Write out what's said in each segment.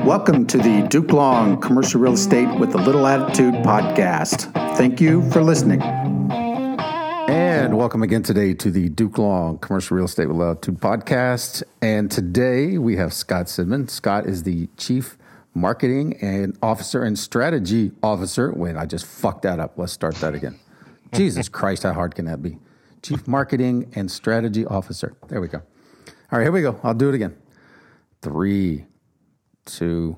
Welcome to the Duke Long Commercial Real Estate with a Little Attitude podcast. Thank you for listening. And welcome again today to the Duke Long Commercial Real Estate with a Little Attitude podcast. And today we have Scott Sidman. Scott is the Chief Marketing and Officer and Strategy Officer. Wait, I just fucked that up. Let's start that again. Jesus Christ, how hard can that be? Chief Marketing and Strategy Officer. There we go. All right, here we go. I'll do it again. 3, 2,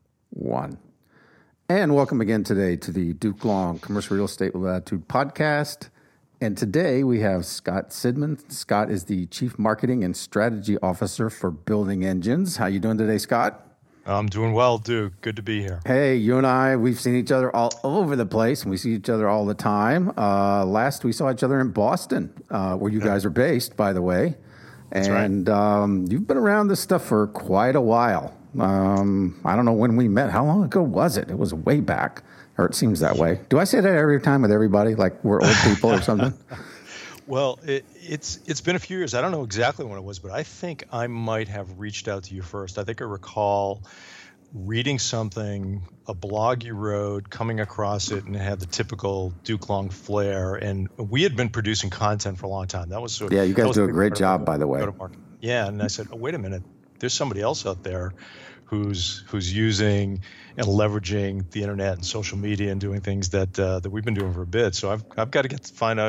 1. And welcome again today to the Duke Long Commercial Real Estate with Attitude podcast. And today we have Scott Sidman. Scott is the Chief Marketing and Strategy Officer for Building Engines. How you doing today, Scott? I'm doing well, Duke. Good to be here. Hey, you and I, we've seen each other all over the place, and we see each other all the time. Last we saw each other in Boston, where you guys are based, by the way. That's and right. You've been around this stuff for quite a while. I don't know when we met. How long ago was it? It was way back, or it seems that way. Do I say that every time with everybody, like we're old people or something? Well, it's been a few years. I don't know exactly when it was, but I think I might have reached out to you first. I think I recall reading something, a blog you wrote, coming across it, and it had the typical Duke Long flair. And we had been producing content for a long time. That was sort of, yeah. You guys do a great job, by the way. Yeah, and I said, oh, wait a minute. There's somebody else out there who's using and leveraging the internet and social media and doing things that we've been doing for a bit. So I've got to get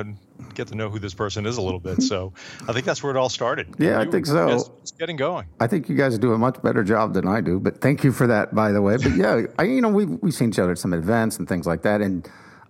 to know who this person is a little bit. So I think that's where it all started. Yeah, I think so. It's getting going. I think you guys do a much better job than I do, but thank you for that, by the way. But yeah, we've seen each other at some events and things like that. And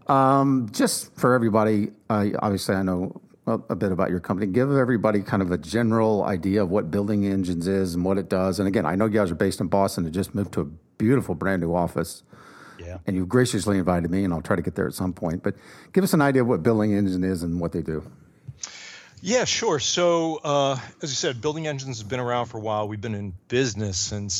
just for everybody, obviously I know a bit about your company. Give everybody kind of a general idea of what Building Engines is and what it does. And again, I know you guys are based in Boston and just moved to a beautiful brand new office. Yeah. And you graciously invited me, and I'll try to get there at some point. But give us an idea of what Building Engine is and what they do. Yeah, sure. So, as you said, Building Engines has been around for a while. We've been in business since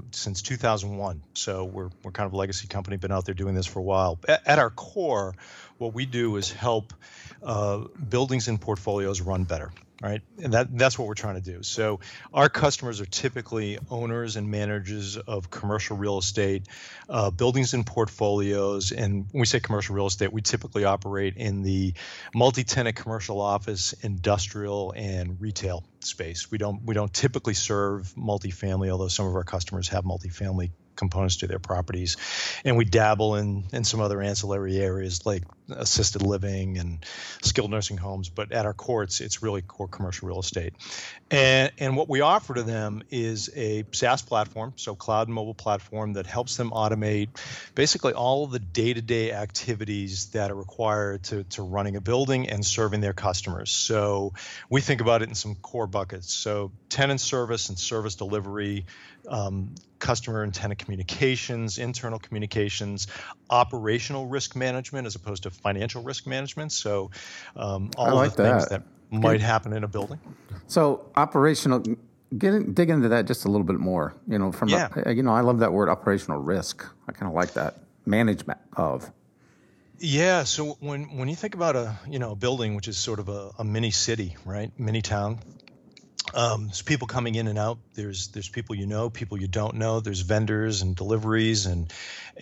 2001. So we're kind of a legacy company, been out there doing this for a while. At our core, what we do is help buildings and portfolios run better, right? And that's what we're trying to do. So our customers are typically owners and managers of commercial real estate, buildings and portfolios. And when we say commercial real estate, we typically operate in the multi-tenant commercial office, industrial, and retail space. We don't typically serve multifamily, although some of our customers have multifamily components to their properties, and we dabble in some other ancillary areas like assisted living and skilled nursing homes. But at our core, it's really core commercial real estate. And what we offer to them is a SaaS platform, so cloud and mobile platform that helps them automate basically all of the day-to-day activities that are required to running a building and serving their customers. So we think about it in some core buckets. So tenant service and service delivery, customer and tenant communications, internal communications, operational risk management as opposed to financial risk management. So all of the things that might happen in a building. So operational, dig into that just a little bit more. I love that word, operational risk. I kind of like that. Management of. Yeah. So when you think about a building, which is sort of a mini city, right? Mini town. There's people coming in and out. There's people people you don't know. There's vendors and deliveries and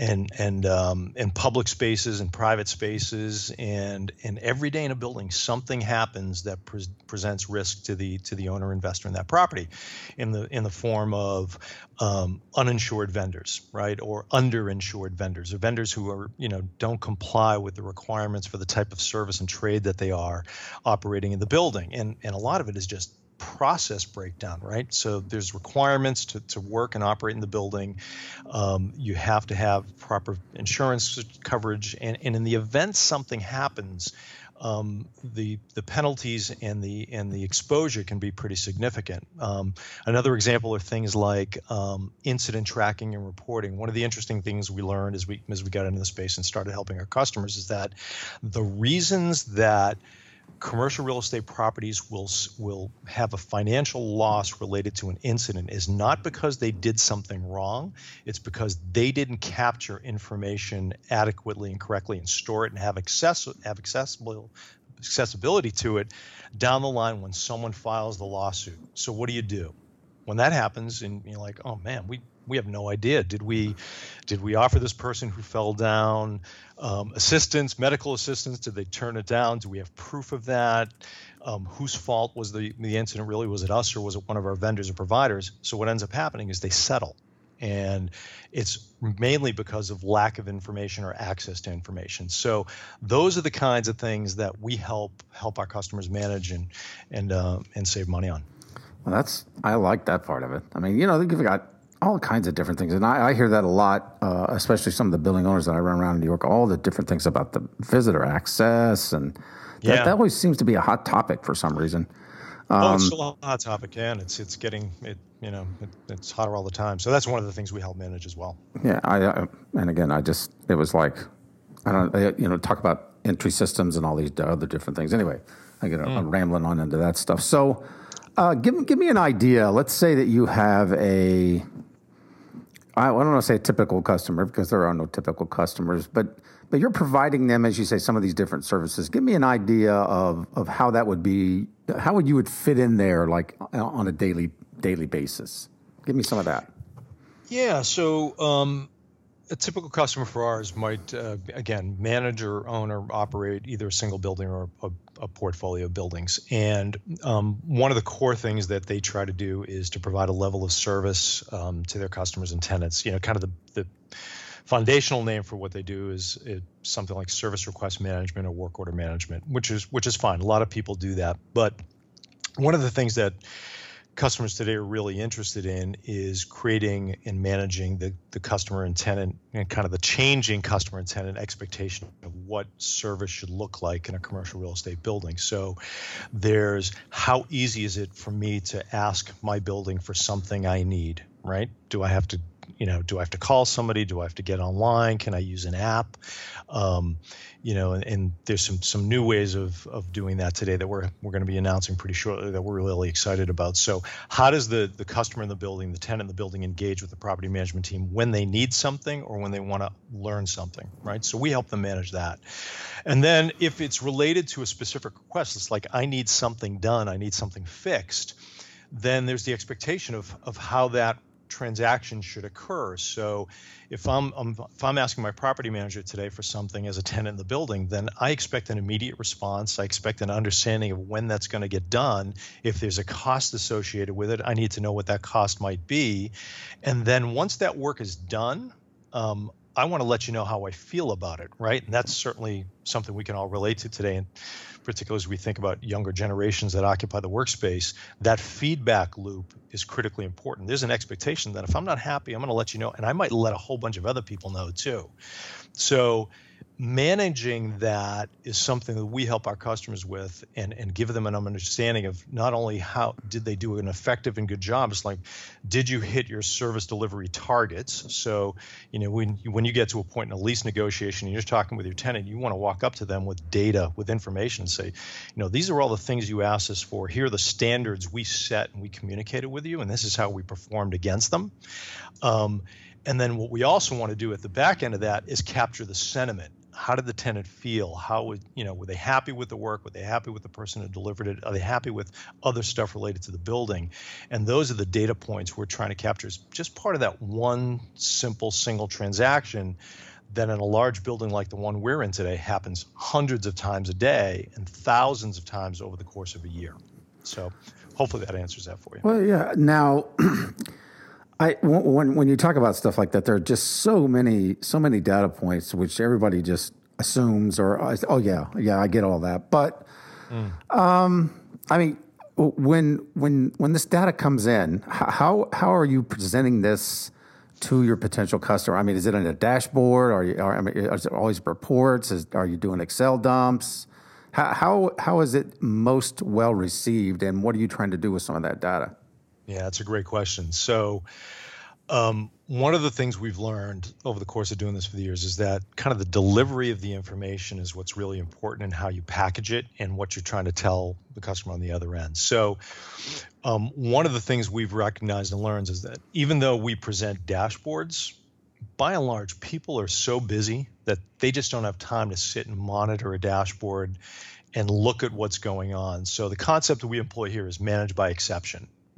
public spaces and private spaces, and every day in a building something happens that presents risk to the owner investor in that property, in the form of uninsured vendors, right, or underinsured vendors, or vendors who are don't comply with the requirements for the type of service and trade that they are operating in the building, and a lot of it is just process breakdown, right? So there's requirements to work and operate in the building. You have to have proper insurance coverage, and in the event something happens, the penalties and the exposure can be pretty significant. Another example are things like incident tracking and reporting. One of the interesting things we learned as we got into the space and started helping our customers is that the reasons that commercial real estate properties will have a financial loss related to an incident is not because they did something wrong. It's because they didn't capture information adequately and correctly and store it and have accessibility to it down the line when someone files the lawsuit. So what do? When that happens and you're like, oh man, we We have no idea. Did we offer this person who fell down assistance, medical assistance? Did they turn it down? Do we have proof of that? Whose fault was the incident really? Was it us or was it one of our vendors or providers? So what ends up happening is they settle. And it's mainly because of lack of information or access to information. So those are the kinds of things that we help our customers manage and save money on. Well, I like that part of it. I mean, they've got all kinds of different things. And I hear that a lot, especially some of the building owners that I run around in New York, all the different things about the visitor access. And that always seems to be a hot topic for some reason. It's still a hot topic, and it's getting it's hotter all the time. So that's one of the things we help manage as well. Yeah, it was like, talk about entry systems and all these other different things. Anyway, I'm rambling on into that stuff. So, give me an idea. Let's say that you have I don't want to say a typical customer because there are no typical customers, but you're providing them, as you say, some of these different services. Give me an idea of how that would be. How would you fit in there, like on a daily basis? Give me some of that. Yeah. So a typical customer for ours might, again, manage or own or operate either a single building or a portfolio of buildings. And one of the core things that they try to do is to provide a level of service to their customers and tenants. Kind of the foundational name for what they do is something like service request management or work order management, which is fine. A lot of people do that. But one of the things that customers today are really interested in is creating and managing the customer and tenant and kind of the changing customer and tenant expectation of what service should look like in a commercial real estate building. So there's how easy is it for me to ask my building for something I need, right? Do I have to call somebody? Do I have to get online? Can I use an app? And there's some new ways of doing that today that we're going to be announcing pretty shortly that we're really excited about. So how does the customer in the building, the tenant in the building engage with the property management team when they need something or when they want to learn something, right? So we help them manage that. And then if it's related to a specific request, it's like I need something done, I need something fixed, then there's the expectation of how that transaction should occur. So if I'm asking my property manager today for something as a tenant in the building, then I expect an immediate response. I expect an understanding of when that's going to get done. If there's a cost associated with it, I need to know what that cost might be. And then once that work is done, I want to let you know how I feel about it, right? And that's certainly something we can all relate to today, and particularly as we think about younger generations that occupy the workspace. That feedback loop is critically important. There's an expectation that if I'm not happy, I'm going to let you know, and I might let a whole bunch of other people know too. So managing that is something that we help our customers with and give them an understanding of not only how did they do an effective and good job, it's like, did you hit your service delivery targets? So, when you get to a point in a lease negotiation and you're talking with your tenant, you want to walk up to them with data, with information and say, these are all the things you asked us for. Here are the standards we set and we communicated with you, and this is how we performed against them. And then what we also want to do at the back end of that is capture the sentiment. How did the tenant feel? Were they happy with the work? Were they happy with the person who delivered it? Are they happy with other stuff related to the building? And those are the data points we're trying to capture as just part of that one simple single transaction that in a large building like the one we're in today happens hundreds of times a day and thousands of times over the course of a year. So hopefully that answers that for you. Well, yeah. Now, when you talk about stuff like that, there are just so many data points which everybody just assumes I get all that. But when this data comes in, how are you presenting this to your potential customer? I mean, is it in a dashboard? Is it always reports? Are you doing Excel dumps? How is it most well received, and what are you trying to do with some of that data? Yeah, that's a great question. So one of the things we've learned over the course of doing this for the years is that kind of the delivery of the information is what's really important in how you package it and what you're trying to tell the customer on the other end. So one of the things we've recognized and learned is that even though we present dashboards, by and large, people are so busy that they just don't have time to sit and monitor a dashboard and look at what's going on. So the concept that we employ here is manage by exception.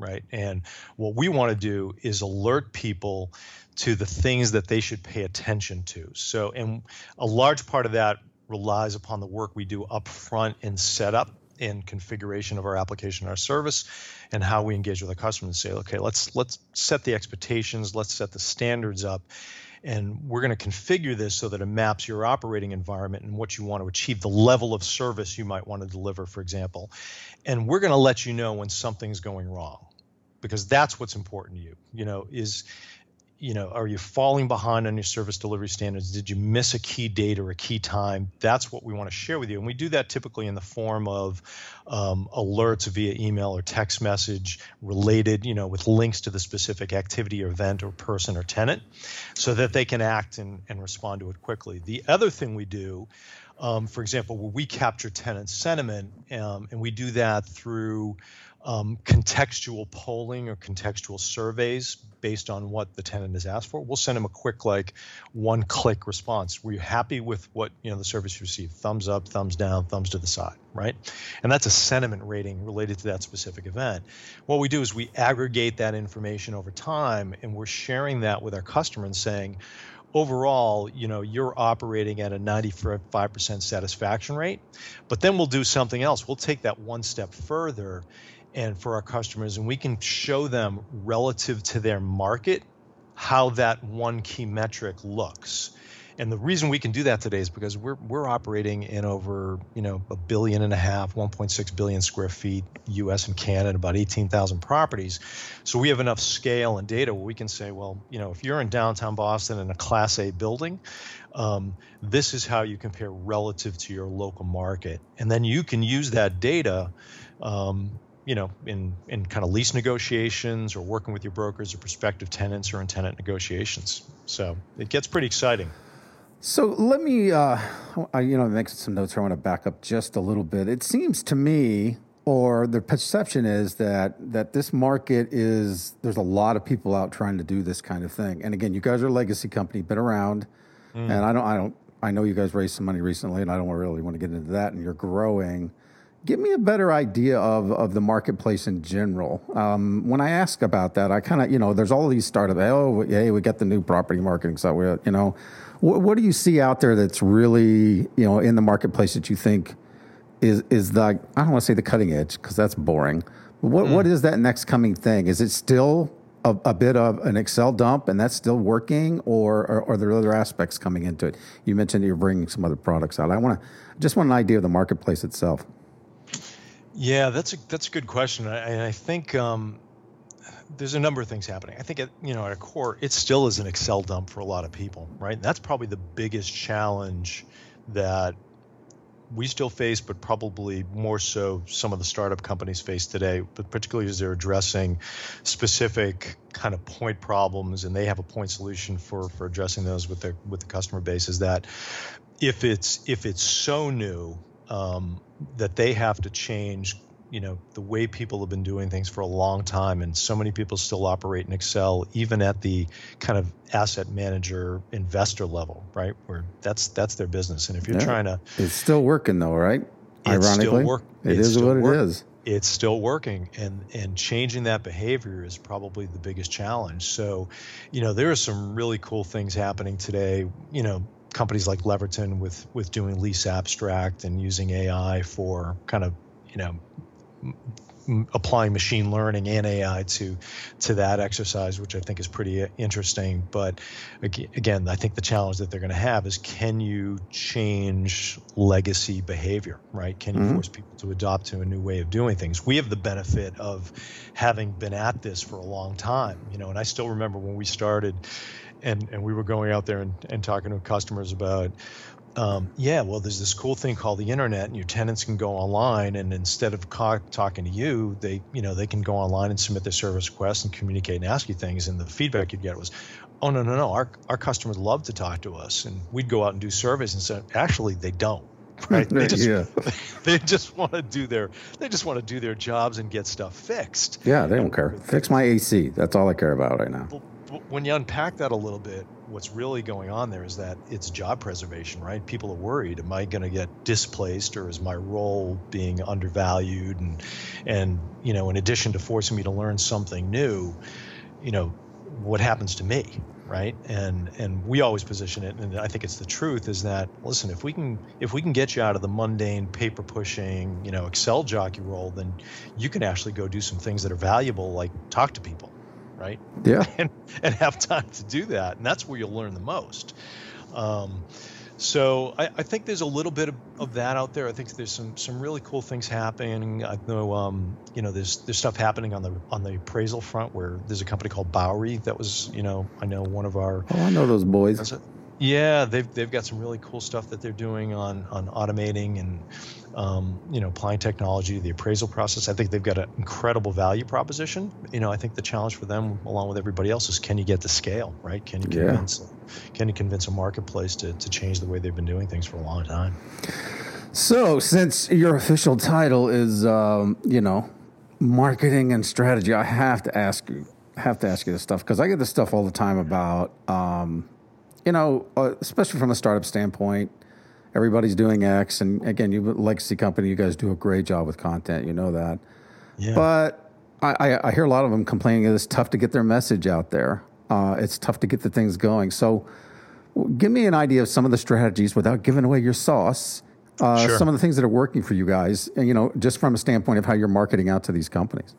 right? And what we want to do is alert people to the things that they should pay attention to. So, and a large part of that relies upon the work we do up front in setup and configuration of our application, our service, and how we engage with our customers and say, okay, let's set the expectations, let's set the standards up, and we're going to configure this so that it maps your operating environment and what you want to achieve, the level of service you might want to deliver, for example. And we're going to let you know when something's going wrong, because that's what's important to you. Are you falling behind on your service delivery standards? Did you miss a key date or a key time? That's what we want to share with you. And we do that typically in the form of alerts via email or text message related, with links to the specific activity or event or person or tenant, so that they can act and respond to it quickly. The other thing we do, for example, where we capture tenant sentiment, and we do that through contextual polling or contextual surveys based on what the tenant has asked for. We'll send them a quick, one-click response. Were you happy with what the service you received? Thumbs up, thumbs down, thumbs to the side, right? And that's a sentiment rating related to that specific event. What we do is we aggregate that information over time, and we're sharing that with our customer and saying, overall, you're operating at a 95% satisfaction rate, but then we'll do something else. We'll take that one step further and for our customers, and we can show them relative to their market how that one key metric looks. And the reason we can do that today is because we're operating in over, 1.5 billion, 1.6 billion square feet, U.S. and Canada, about 18,000 properties. So we have enough scale and data where we can say, well, if you're in downtown Boston in a Class A building, this is how you compare relative to your local market. And then you can use that data, in kind of lease negotiations or working with your brokers or prospective tenants or in tenant negotiations. So it gets pretty exciting. So let me, make some notes here. I want to back up just a little bit. It seems to me, or the perception is that this market there's a lot of people out trying to do this kind of thing. And again, you guys are a legacy company, been around, and I know you guys raised some money recently, and I don't really want to get into that, and you're growing. Give me a better idea of the marketplace in general. When I ask about that, I kind of, there's all these startups. Oh, hey, we got the new property marketing software. What do you see out there that's really, in the marketplace that you think is the, I don't want to say the cutting edge because that's boring. But what is that next coming thing? Is it still a bit of an Excel dump and that's still working, or are there other aspects coming into it? You mentioned that you're bringing some other products out. I just want an idea of the marketplace itself. Yeah, that's a good question. I think there's a number of things happening. I think at a core, it still is an Excel dump for a lot of people, right? And that's probably the biggest challenge that we still face, but probably more so some of the startup companies face today, but particularly as they're addressing specific kind of point problems, and they have a point solution for addressing those with the customer base. Is that if it's so new that they have to change, the way people have been doing things for a long time, and so many people still operate in Excel, even at the kind of asset manager investor level, right? Where that's their business. And if you're trying to, it's still working though, right? Ironically, it is what it is. It's still working, and changing that behavior is probably the biggest challenge. So, there are some really cool things happening today. Companies like Leverton with doing lease abstract and using AI for kind of, applying machine learning and AI to that exercise, which I think is pretty interesting. But again, I think the challenge that they're going to have is, can you change legacy behavior, right? Can you force people to adopt to a new way of doing things? We have the benefit of having been at this for a long time, and I still remember when we started and we were going out there and talking to customers about, there's this cool thing called the internet, and your tenants can go online, and instead of talking to you, they can go online and submit their service requests and communicate and ask you things. And the feedback you'd get was, oh, no, our customers love to talk to us. And we'd go out and do surveys and say, actually, they don't. Right? They just want to do their jobs and get stuff fixed. Yeah, they don't care. Fix my AC. That's all I care about right now. When you unpack that a little bit, what's really going on there is that it's job preservation, right? People are worried, am I going to get displaced, or is my role being undervalued? And in addition to forcing me to learn something new, what happens to me, right? And we always position it, and I think it's the truth, is that, listen, if we can get you out of the mundane paper pushing, Excel jockey role, then you can actually go do some things that are valuable, like talk to people, right? Yeah. and have time to do that, and that's where you'll learn the most. So I think there's a little bit of that out there. I think there's some really cool things happening. I know there's stuff happening on the appraisal front, where there's a company called Bowery that was I know one of our. Oh, I know those boys. Yeah, they've got some really cool stuff that they're doing on automating and applying technology to the appraisal process. I think they've got an incredible value proposition. I think the challenge for them, along with everybody else, is can you get to scale, right? Can you convince a marketplace to change the way they've been doing things for a long time? So, since your official title is marketing and strategy, I have to ask you this stuff, because I get this stuff all the time about especially from a startup standpoint. Everybody's doing X, and again, you're a legacy company. You guys do a great job with content. You know that. Yeah. But I hear a lot of them complaining that it's tough to get their message out there. It's tough to get the things going. So give me an idea of some of the strategies without giving away your sauce. Sure. Some of the things that are working for you guys, just from a standpoint of how you're marketing out to these companies.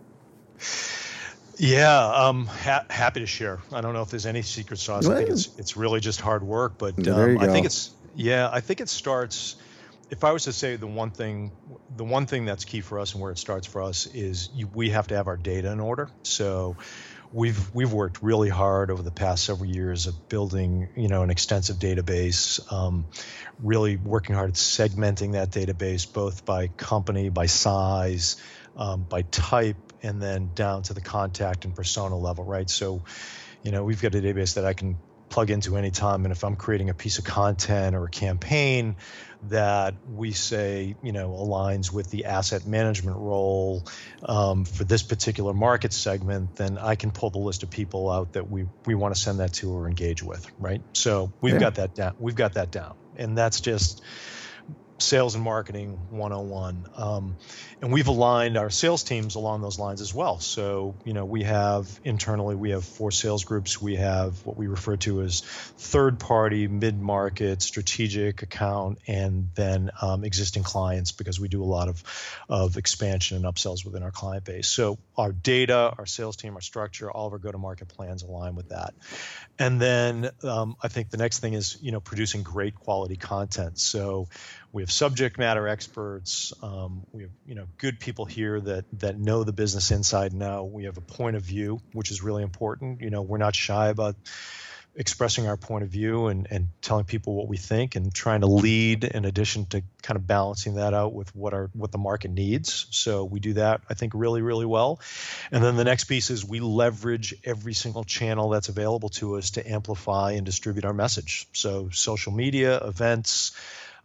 Yeah, happy to share. I don't know if there's any secret sauce. I think it's really just hard work, but I think it starts. If I was to say the one thing that's key for us and where it starts for us is we have to have our data in order. So we've worked really hard over the past several years of building an extensive database, really working hard at segmenting that database, both by company, by size, by type, and then down to the contact and persona level, right? So, we've got a database that I can plug into anytime, and if I'm creating a piece of content or a campaign that we say, aligns with the asset management role for this particular market segment, then I can pull the list of people out that we want to send that to or engage with, right? So we've got that down. We've got that down, and that's just sales and marketing 101. And we've aligned our sales teams along those lines as well. So, we have 4 sales groups. We have what we refer to as third party, mid-market, strategic account, and then existing clients, because we do a lot of expansion and upsells within our client base. So our data, our sales team, our structure, all of our go-to-market plans align with that. And then I think the next thing is, producing great quality content. So we have subject matter experts. We have, good people here that know the business inside and out. We have a point of view, which is really important. We're not shy about expressing our point of view and telling people what we think, and trying to lead in addition to kind of balancing that out with what the market needs. So we do that, I think, really, really well. And then the next piece is we leverage every single channel that's available to us to amplify and distribute our message. So social media, events,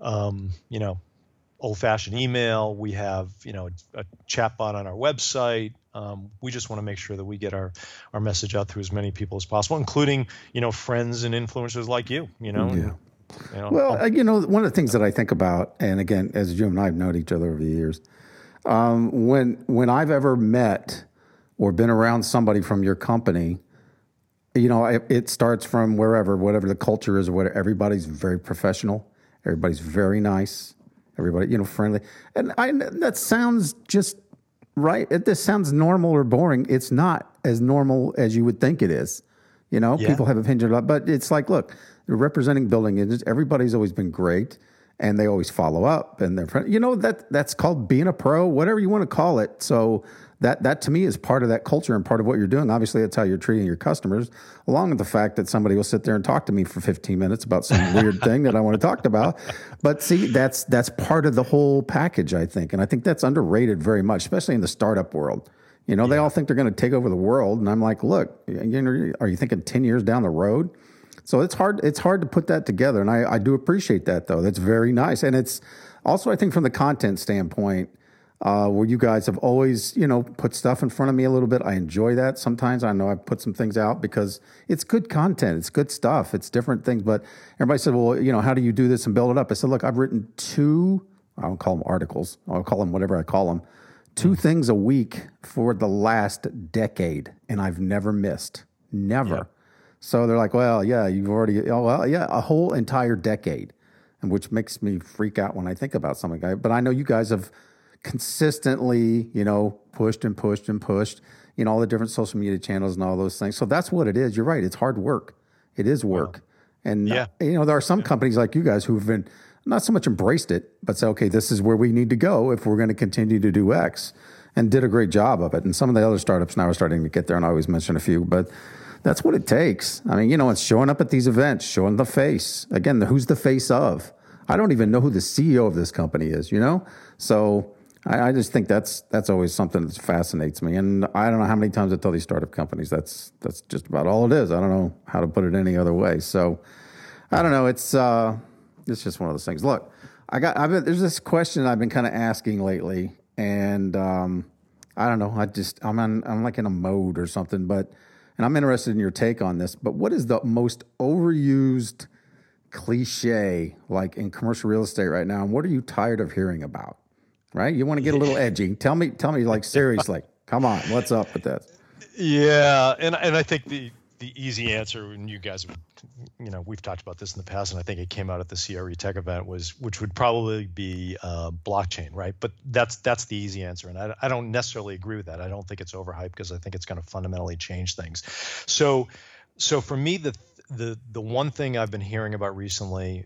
old-fashioned email. We have, a chatbot on our website. We just want to make sure that we get our message out to as many people as possible, including, friends and influencers like you, Yeah. Well, one of the things that I think about, and again, as you and I have known each other over the years, when I've ever met or been around somebody from your company, it starts from whatever the culture is, or whatever. Everybody's very professional. Everybody's very nice. Everybody, friendly. And that sounds just right. This sounds normal or boring. It's not as normal as you would think it is. People have opinions, but it's like, look, they're representing building engines. Everybody's always been great, and they always follow up, and they're friendly. That's called being a pro, whatever you want to call it. So that to me is part of that culture and part of what you're doing. Obviously, that's how you're treating your customers, along with the fact that somebody will sit there and talk to me for 15 minutes about some weird thing that I want to talk about. But see, that's part of the whole package, I think. And I think that's underrated very much, especially in the startup world. They all think they're going to take over the world. And I'm like, look, are you thinking 10 years down the road? So it's hard to put that together. And I do appreciate that, though. That's very nice. And it's also, I think, from the content standpoint, where you guys have always, put stuff in front of me a little bit. I enjoy that. Sometimes I know I put some things out because it's good content. It's good stuff. It's different things. But everybody said, well, how do you do this and build it up? I said, look, I've written I don't call them articles. I'll call them whatever I call them. 2 things a week for the last decade. And I've never missed. Never. Yeah. So they're like, well, yeah, you've already, a whole entire decade. And which makes me freak out when I think about something. But I know you guys have consistently, pushed and pushed and pushed, all the different social media channels and all those things. So that's what it is. You're right. It's hard work. It is work. Wow. And, there are some companies like you guys who've been not so much embraced it, but say, okay, this is where we need to go if we're going to continue to do X, and did a great job of it. And some of the other startups now are starting to get there, and I always mention a few, but that's what it takes. I mean, it's showing up at these events, showing the face. Again, who's the face of? I don't even know who the CEO of this company is, So I just think that's always something that fascinates me. And I don't know how many times I tell these startup companies that's just about all it is. I don't know how to put it any other way. So I don't know. It's just one of those things. Look, there's this question I've been kind of asking lately, and I don't know. I'm like in a mode or something, and I'm interested in your take on this. But what is the most overused cliche like in commercial real estate right now, and what are you tired of hearing about? Right? You want to get a little edgy. Tell me like seriously. Come on, what's up with that? Yeah, and I think the easy answer, and you guys, we've talked about this in the past, and I think it came out at the CRE Tech event, which would probably be blockchain, right? But that's the easy answer, and I don't necessarily agree with that. I don't think it's overhyped because I think it's going to fundamentally change things. So for me, the one thing I've been hearing about recently,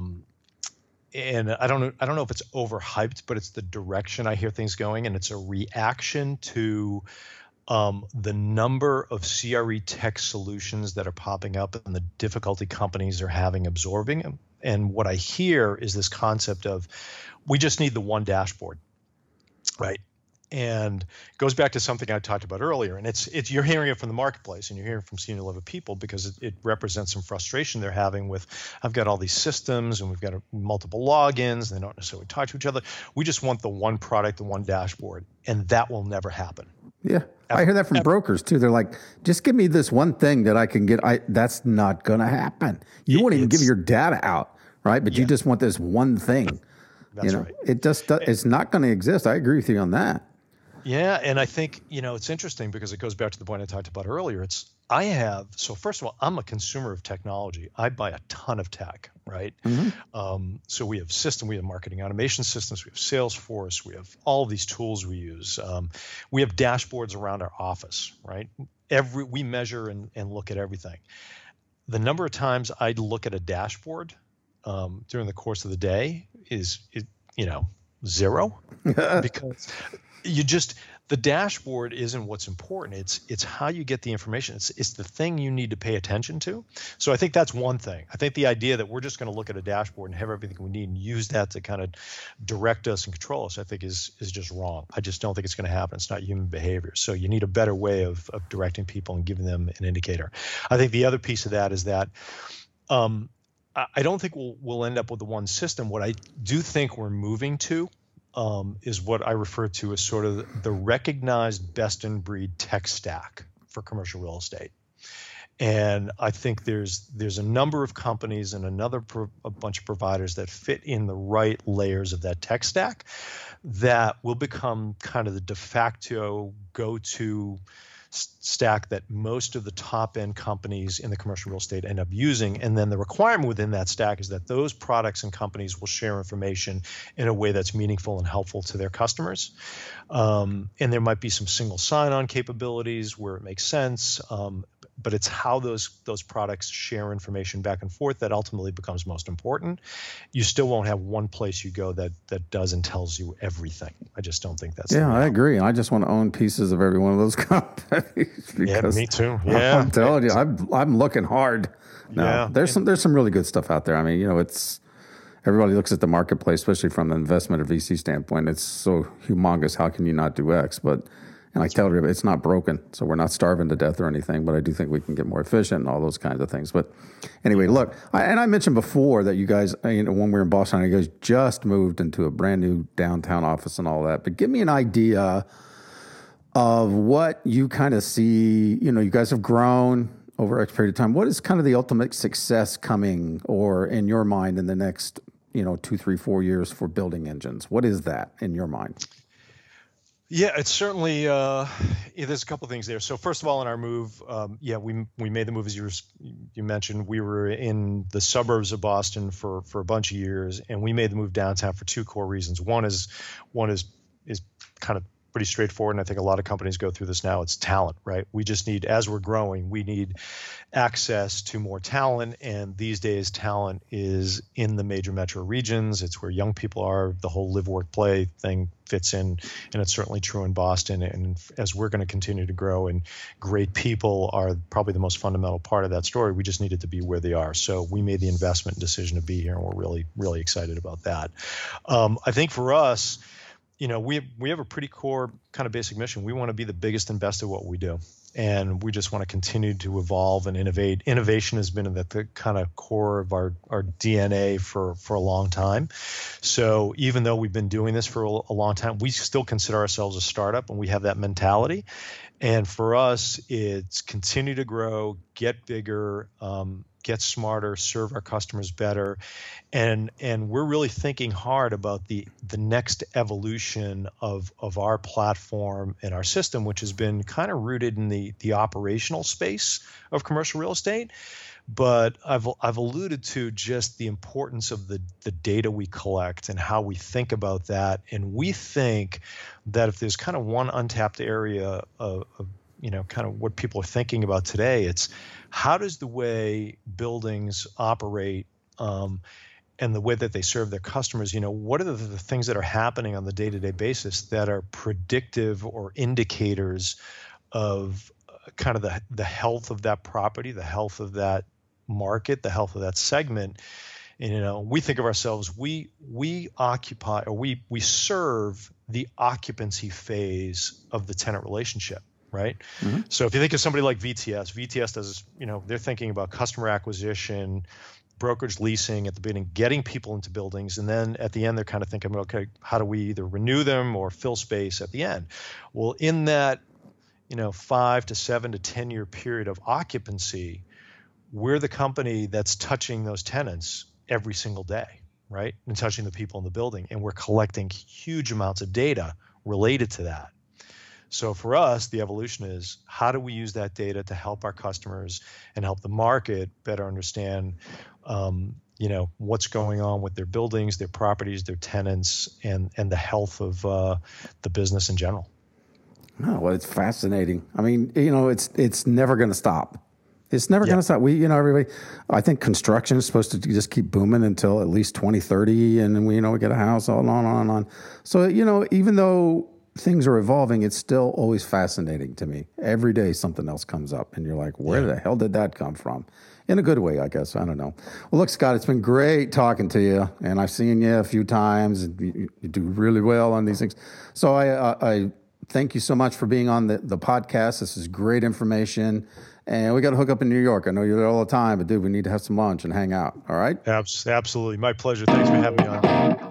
and I don't know if it's overhyped, but it's the direction I hear things going, and it's a reaction to the number of CRE tech solutions that are popping up and the difficulty companies are having absorbing them. And what I hear is this concept of we just need the one dashboard, right? And it goes back to something I talked about earlier, and it's you're hearing it from the marketplace and you're hearing it from senior level people because it represents some frustration they're having with, I've got all these systems and we've got multiple logins and they don't necessarily talk to each other. We just want the one product, the one dashboard, and that will never happen. Yeah, I hear that from brokers too. They're like, just give me this one thing that I can get. That's not going to happen. You won't even give your data out, right? But you just want this one thing. That's right. It's not going to exist. I agree with you on that. Yeah, and I think, it's interesting because it goes back to the point I talked about earlier. So first of all, I'm a consumer of technology. I buy a ton of tech, right? Mm-hmm. So we have marketing automation systems, we have Salesforce, we have all of these tools we use. We have dashboards around our office, right? We measure and look at everything. The number of times I look at a dashboard during the course of the day is zero because the dashboard isn't what's important. It's how you get the information. It's the thing you need to pay attention to. So I think that's one thing. I think the idea that we're just going to look at a dashboard and have everything we need and use that to kind of direct us and control us, I think is just wrong. I just don't think it's going to happen. It's not human behavior. So you need a better way of directing people and giving them an indicator. I think the other piece of that is that I don't think we'll end up with the one system. What I do think we're moving to is what I refer to as sort of the recognized best-in-breed tech stack for commercial real estate. And I think there's a number of companies and a bunch of providers that fit in the right layers of that tech stack that will become kind of the de facto go-to stack that most of the top end companies in the commercial real estate end up using. And then the requirement within that stack is that those products and companies will share information in a way that's meaningful and helpful to their customers. And there might be some single sign-on capabilities where it makes sense. But it's how those products share information back and forth that ultimately becomes most important. You still won't have one place you go that does and tells you everything. I just don't think that's. Yeah, I agree. I just want to own pieces of every one of those companies. Yeah, me too. Yeah, I'm telling you, I'm looking hard. No, there's some really good stuff out there. I mean, it's everybody looks at the marketplace, especially from the investment or VC standpoint. It's so humongous. How can you not do X? But And I tell everybody it's not broken, so we're not starving to death or anything, but I do think we can get more efficient and all those kinds of things. But anyway, look, I mentioned before that you guys, when we were in Boston, you guys just moved into a brand new downtown office and all that. But give me an idea of what you kind of see. You guys have grown over X period of time. What is kind of the ultimate success coming, or in your mind, in the next 2, 3, 4 years for Building Engines? What is that in your mind? Yeah, it's certainly, there's a couple of things there. So first of all, in our move, we made the move, as you mentioned. We were in the suburbs of Boston for a bunch of years, and we made the move downtown for two core reasons. One is kind of pretty straightforward, and I think a lot of companies go through this now. It's talent, right? We just need, as we're growing, we need access to more talent, and these days talent is in the major metro regions. It's where young people are. The whole live, work, play thing fits in, and it's certainly true in Boston. And as we're going to continue to grow, and great people are probably the most fundamental part of that story, we just needed to be where they are. So we made the investment and decision to be here, and we're really, really excited about that. I think for us, we have a pretty core kind of basic mission. We want to be the biggest and best at what we do. And we just want to continue to evolve and innovate. Innovation has been at the kind of core of our DNA for a long time. So even though we've been doing this for a long time, we still consider ourselves a startup, and we have that mentality. And for us, it's continue to grow, get bigger, get smarter, serve our customers better. And we're really thinking hard about the next evolution of our platform and our system, which has been kind of rooted in the operational space of commercial real estate. But I've alluded to just the importance of the data we collect and how we think about that. And we think that if there's kind of one untapped area of kind of what people are thinking about today, it's how does the way buildings operate and the way that they serve their customers, what are the things that are happening on the day-to-day basis that are predictive or indicators of kind of the health of that property, the health of that market, the health of that segment. And, we think of ourselves, we occupy, or we serve the occupancy phase of the tenant relationship. Right. Mm-hmm. So if you think of somebody like VTS does, they're thinking about customer acquisition, brokerage, leasing at the beginning, getting people into buildings. And then at the end, they're kind of thinking, okay, how do we either renew them or fill space at the end? Well, in that, 5 to 7 to 10 year period of occupancy, we're the company that's touching those tenants every single day, right? And touching the people in the building. And we're collecting huge amounts of data related to that. So for us, the evolution is how do we use that data to help our customers and help the market better understand, what's going on with their buildings, their properties, their tenants, and the health of the business in general. Oh, well, it's fascinating. I mean, it's never going to stop. It's never going to stop. Everybody, I think construction is supposed to just keep booming until at least 2030, and then we get a house, on and on. So, even though things are evolving, it's still always fascinating to me. Every day something else comes up, and you're like, where the hell did that come from? In a good way, I guess. I don't know. Well, look, Scott, it's been great talking to you, and I've seen you a few times, and you do really well on these things. So I thank you so much for being on the podcast. This is great information. And we got to hook up in New York. I know you're there all the time, but dude, we need to have some lunch and hang out. All right? Absolutely. My pleasure. Thanks for having me on.